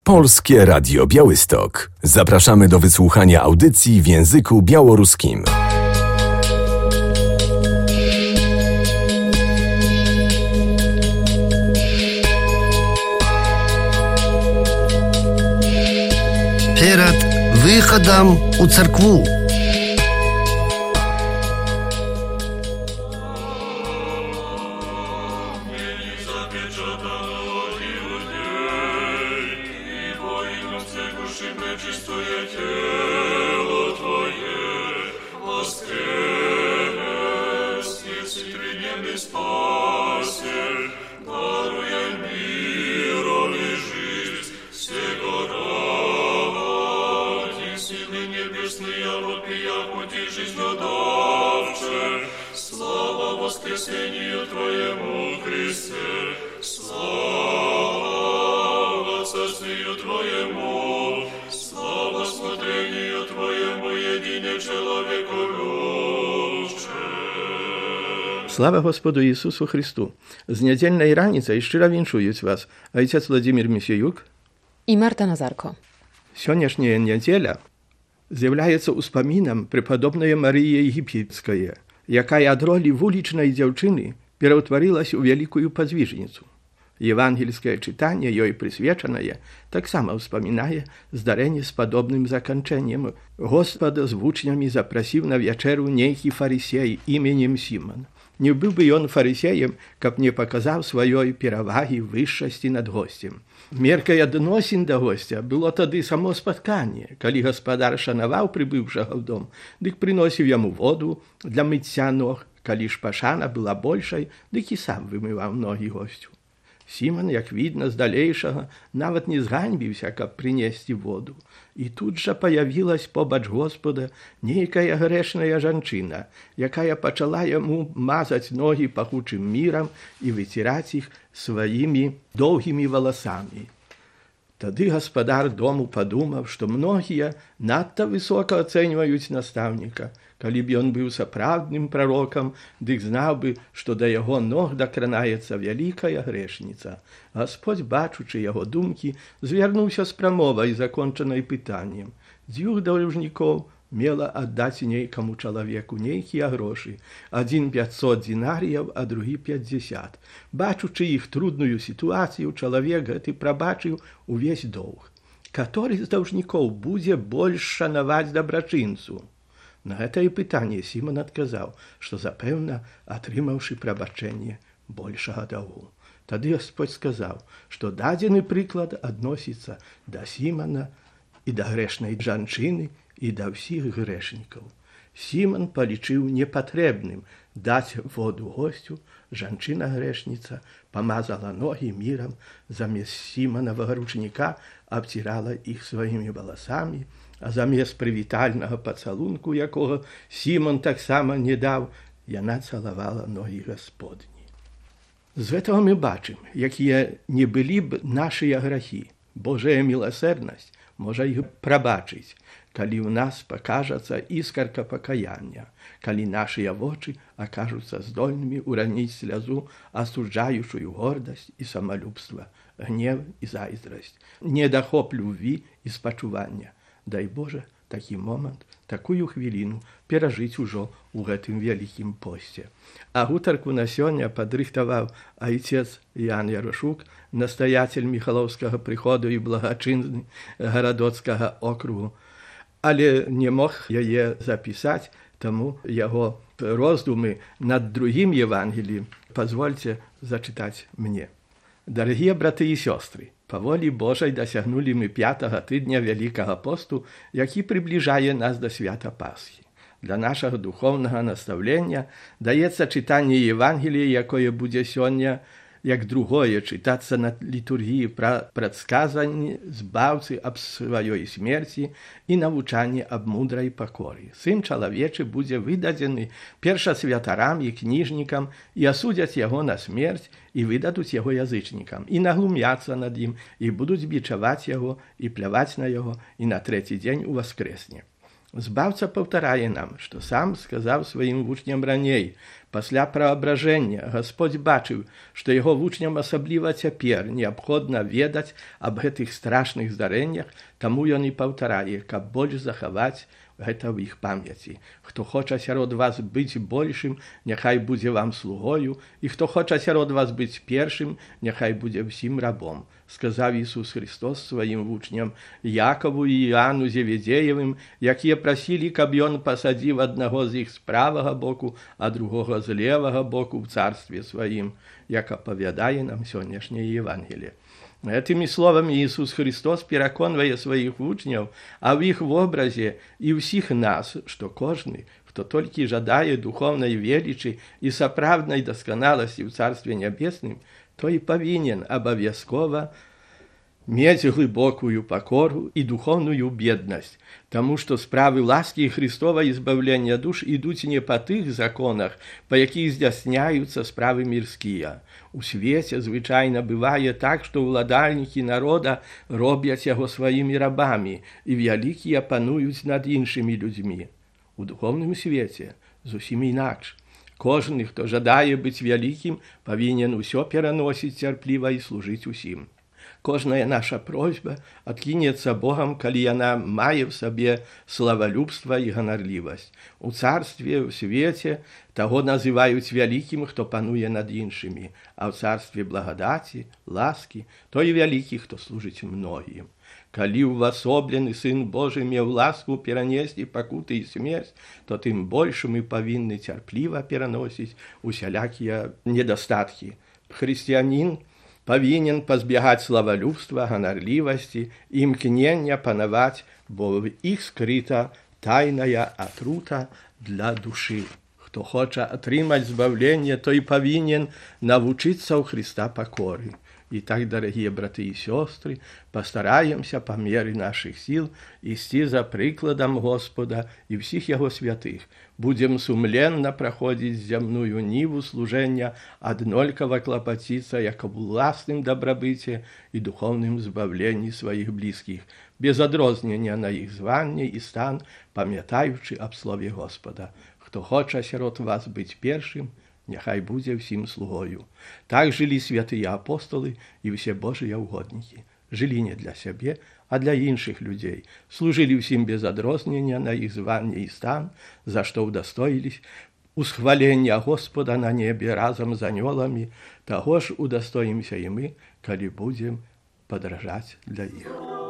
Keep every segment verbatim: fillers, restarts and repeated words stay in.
Polskie Radio Białystok. Zapraszamy do wysłuchania audycji w języku białoruskim. Перед выходом у церкву. Слава воскресению Твоему, Христе, слава Царствию Твоему, слава смотрению Твоему, едине человеку любче. Слава Господу Ісусу Христу! З недільної раніці щиро віншують вас отець Владимир Місіюк і Марта Назарко. Сьогоднішня неділя з'являється успомином преподобної Марії Єгипетської, яка ад ролі вуличної дівчини перетворилась у великую подвижницю. Євангельське читання, їй присвячене, так само вспоминає здарення з подобним закінченням. Господа з учнями запросив на вечеру некий фарисей іменем Симон. Не був би він фарисеєм, каб не показав своєї переваги вищості над гостем. Меркой адносін до гостя було тоді само споткання, коли господар шанував прибывшого в дом, дик приносив йому воду для миття ног, коли ж пашана була більшою, дик і сам вимивав ноги гостю. Симон, як видно з далейшого, навіть не зганьбився, каб принести воду. І тут же появилась побач Господа некая грешная жанчина, якая почала йому мазать ноги пахучим миром і витирать їх своїми довгими волосами. Тоді господар дому подумав, що многие надто високо оценивают наставника. Коли б он был сапраўдным пророком, дык знал бы, что до его ног докранаецца великая грешница. Господь, бачучы яго думкі, звернуўся з прамовай, закончанай пытаннем. Дзвюх должников мела аддаць нейкаму чалавеку нейкія грошы. Адзін пятьсот динаріяў, а другі пятьдесят. Бачучы іх трудную сітуацыю, чалавек гэты прабачыў увесь доўг. Каторы з должников будзе больш шанаваць дабрачынцу? На гэтае пытанне Сімон адказаў, што, запэўна, атрымаўшы прабачэнне большага даўгу. Тады Господь сказаў, што дадзены прыклад адносіцца да Сімона і да грэшнай жанчыны і да ўсіх грэшнікаў. Сімон палічыў непатрэбным даць воду госцю, жанчына-грэшніца памазала ногі мірам, замест Сімонавага ручніка абцірала іх сваімі валасамі, а замест прывітальнага пацалунку, якога Сімон таксама не даў, яна цалавала ногі Гасподні. З гэтага мы бачым, якія не былі б нашыя грахі. Божая міласэрнасць можа іх прабачыць, калі ў нас пакажацца іскарка пакаяння, калі нашыя вочы акажуцца здольнымі ўраніць слязу, асуджаючую гордасць і самалюбства, гнев і зайздрасць, недахоп любві і спачування. Дай Боже, такі момант, такую хвіліну перажыць ужо ў гэтым вялікім посце. А гутарку на сёння падрыхтаваў айцец Ян Ярошук, настаяцель Міхалоўскага прыходу і благачынны гарадоцкага округу, але не мог яе запісаць, таму яго роздумы над другім Евангеліем пазвольце зачытаць мне. Дарагія браты і сёстры, па волі Божай дасягнулі мы пятага тыдня Вялікага посту, які прыбліжае нас да свята Пасхі. Для нашага духоўнага настаўлення даецца чытанне Евангелія, якое будзе сёння, як другое, чытацца на літургіі пра прадсказанні збаўцы аб сваёй смерці і навучанне аб мудрай пакоры. Сын чалавечы будзе выдадзены першасвятарам і кніжнікам, і асудзяць яго на смерць, і выдадуць яго язычнікам, і наглумяцца над ім, і будуць бичаваць яго, і пляваць на яго, і на трэці дзень уваскрэсне. Збаўца паўтарае нам, што сам сказаў сваім вучням раней: Пасля праабражэння Гасподзь бачыў, што яго вучням асабліва цяпер неабходна ведаць аб гэтых страшных здарэннях, таму ён і паўтарае, каб больш захаваць гэта ў іх памяці. Хто хоча сярод вас быць большым, няхай будзе вам слугою, і хто хоча сярод вас быць першым, няхай будзе ўсім рабом. Сказаў Ісус Христос сваім вучням Якаву і Іану Зеведзеевым, якія прасілі, каб ён пасадзіў аднаго з іх з правага боку, а другога з левага боку ў царстве сваім, як апавядае нам сённяшняе Евангелие. Гэтымі словамі Ісус Христос пераконвае сваіх вучняў, а ў іх вобразе і ўсіх нас, што кожны, хто толькі жадае духоўнай велічы і сапраўднай дасканаласці ў Царстве Нябесным, той павінен абавязкова мець глыбокую пакору і духоўную беднасць, таму што справы ласкі Христова і збаўлення душ ідуць не па тых законах, па якіх здзяйсняюцца справы мірскія. У свеце звычайна бывае так, што ўладальнікі народа робяць яго сваімі рабамі, і вялікія пануюць над іншымі людзьмі. У духоўным свеце зусім інакш. Кожны, хто жадае быць вялікім, павінен усё пераносіць цярпліва і служыць усім. Кожная наша просьба адкінецца Богам, калі яна мае в сабе славалюбства і ганарлівасць. У царстве, у свеце таго называюць вялікім, хто пануе над іншымі, а ў царстве благадаці, ласкі, той вялікі, хто служыць многім. Калі ўвасоблены Сын Божы меў ласку перанесці пакуты і смерць, то тым больш мы павінны цярпліва пераносіць усялякія недастаткі. Хрысціянін павінен пазбягаць славалюбства, ганарлівасці і імкнення панаваць, бо в іх скрыта тайная атрута для душы. Хто хоча атрымаць збаўленне, той павінен навучыцца ў Христа пакоры. І так, дарагія браты і сёстры, пастараемся па меры нашых сіл ісці за прыкладам Господа і ўсіх яго святых. Будзем сумленна праходзіць зямную ніву служэння, аднолькава клапаціцца як аб уласным дабрабыце і духоўным збаўленні сваіх блізкіх, без адрознення на іх званне і стан, памятаючы аб слове Господа. Хто хоча сярод вас быць першым, няхай будзе ўсім слугою. Так жылі святыя апостолы і ўсе Божыя ўгоднікі. Жылі не для сябе, а для іншых людзей. Служылі ўсім без адрознення на іх званне і стан, за што ўдастоіліся усхвалення Господа на небе разам з анёламі. Таго ж удастоімся і мы, калі будзем падражаць для іх.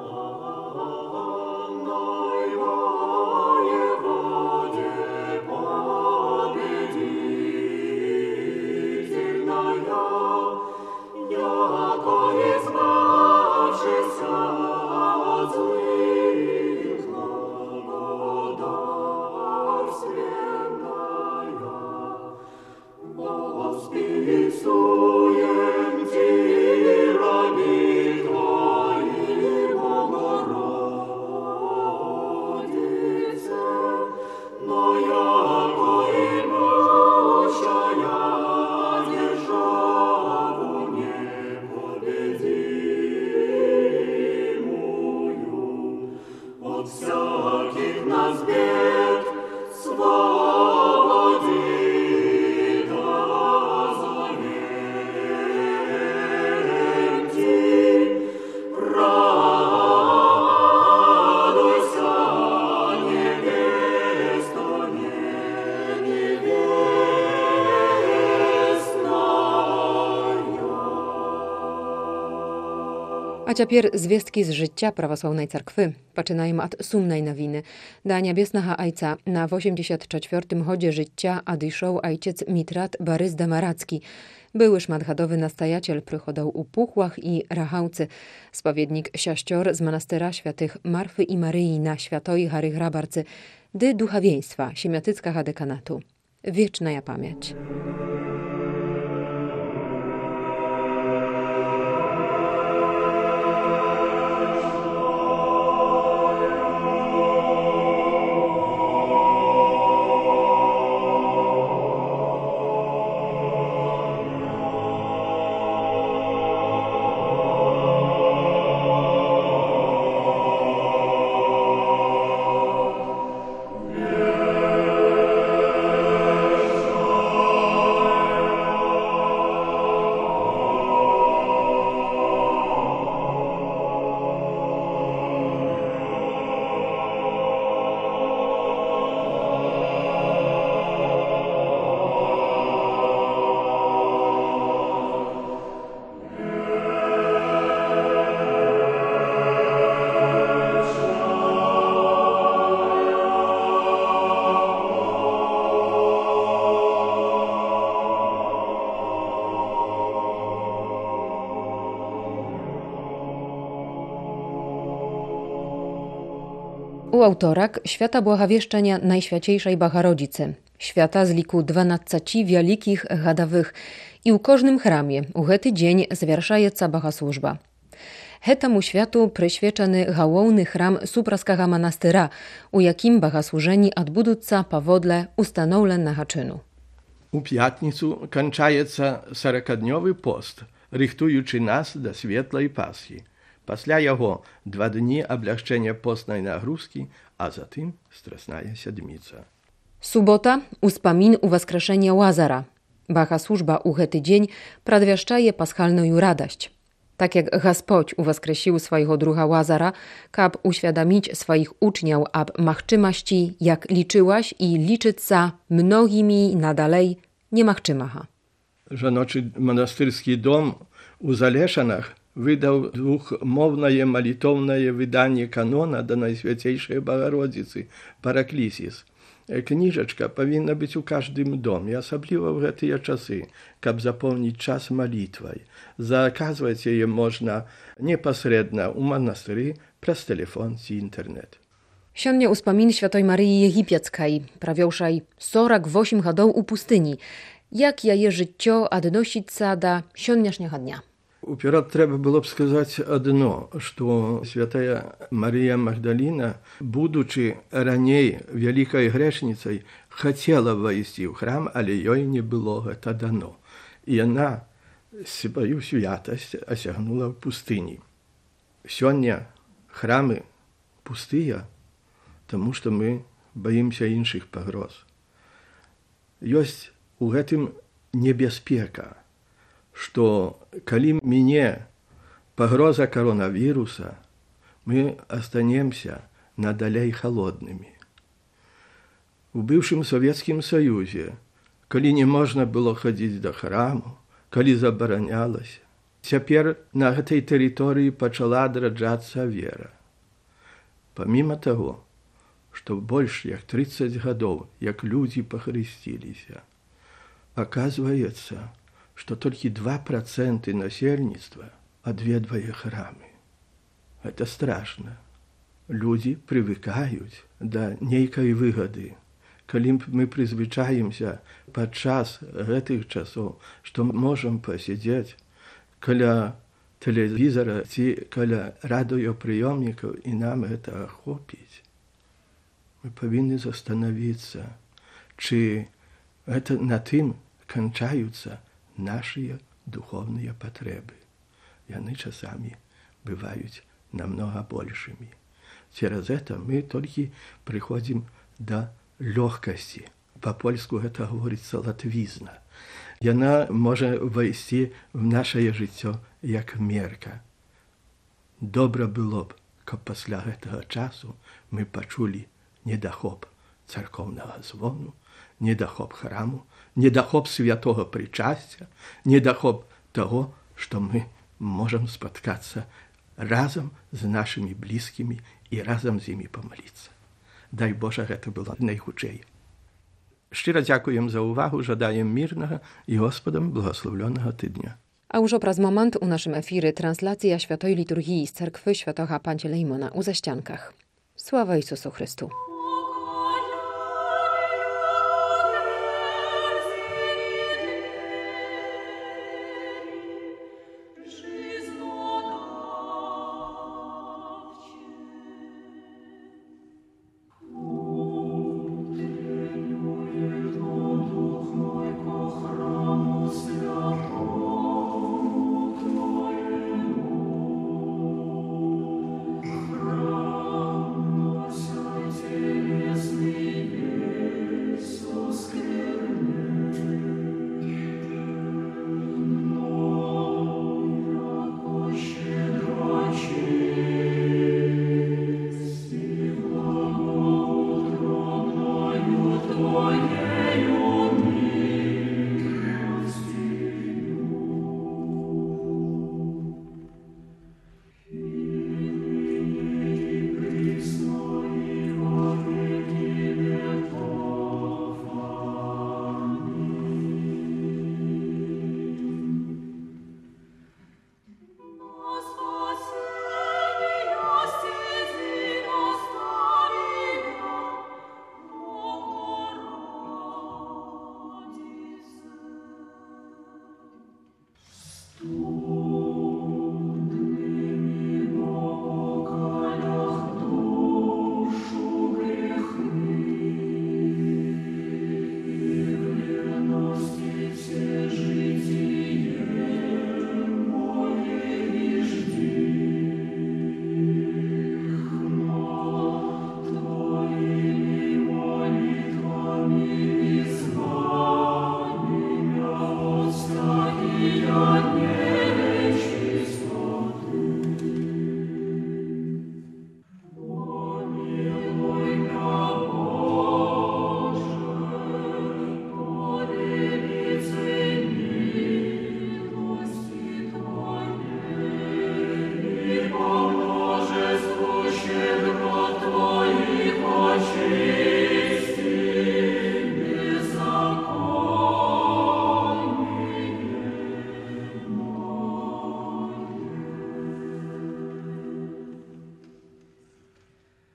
А цяпер звесткі з жыцця праваслаўнай царквы. Пачынаем ад сумнай навіны. Да нябеснага айца на восемьдесят чвёртым годзе жыцця адышоў айцец Мітrat Барыс Дамарацкі. Były szmatgadowy nastajaciel przychodał u Puchłach i Rachałcy, spowiednik siaścior z monastera świętych Marfy i Maryi na Świętoj Hary Hrabarcy, dy duchowieństwa siemiatycka dekanatu. Wieczna ja pamięć. Yeah. U autorak świata błahawieszczenia Najświęciejszej Bogorodicy, świata z liku dwanaадцати wielkich gadawych i u każdym chramie u hety dzień zwierszajeca bogosłużba. Hetemu światu przyświeczany główny chram Supraskiego monastyra, u jakim bogosłużeni odbudutca powodle ustanowionego czynu. У п'ятницю кончається сорокадньовий пост, рихтуючи нас до світлої Пасхи. Після його два дні облегчення постної нагрузки, а затим Страсная Седмиця. Subota uspamin u Воскрешenia Łazara. Bogosłużba u hety dzień przedwieszczaje paschalną radość. Tak jak Gospodź uwaskresił swojego druga Łazara, kab uświadomić swoich uczniów ab machczymaści, jak liczyłaś i liczyca mnogimi nadalej nie machczymacha. Żonoczy monastyrski dom u Zaleszanach wydał dwuchmowne malitowne wydanie kanona do Najświętejszej Bogorodicy, Paraklisis. Kniżeczka powinna być u każdym domie, особливо w te czasy, kab zapełnić czas modlitwą. Zakazać je można niepośrednio u monastery przez telefon i internet. Siądnie uspamin Świętej Maryi Egipieckiej, prawiąszej сорок восемь годов u pustyni. Jak ja je życio odnosić do siądniasznego dnia? Уперед треба было бы сказать одно, что святая Мария Магдалина, будучи раней великой грешницей, хотела войти в храм, але ей не было это дано. И она свою святость осягнула в пустыне. Сегодня храмы пустые, потому что мы боимся инших погроз. Есть у этом небезпека, что коли мне погроза коронавируса, мы останемся надалей холодными. В бывшем Советском Союзе, коли не можно было ходить до храму, коли заборонялось, теперь на этой территории почала драджаться вера. Помимо того, что больше як тридцать годов, як люди похрестились, оказывается, что только два процента насельництва отведывают храмы. Это страшно. Люди привыкают до некой выгоды. Коли мы призвычаемся подчас этих часов, что можем посидеть коля телевизора, коля радиоприемников, и нам это охопить, мы повинны застановиться, чи это на тем кончаются наши духовные потребы. И они часами бывают намного большими. Через это мы только приходим до легкости. По-польску это говорится латвизна. И она может войти в наше життя як мерка. Добре було б, щоб після цього часу ми почули недохоп церковного звону, недохоп храму, недохоп святого причастя, недохоп того, что мы можем споткаться разом с нашими близкими и разом с ними помолиться. Дай Боже, это было найхудшее. Щиро дякуємо за увагу, жадаємо мирного і Господом благословленого тижня. A już przez moment u naszym efiry translacja Świętej Liturgii z Cerkwy Świętego Pantelejmona u Zaściankach. Sława Jezusu Chrystu.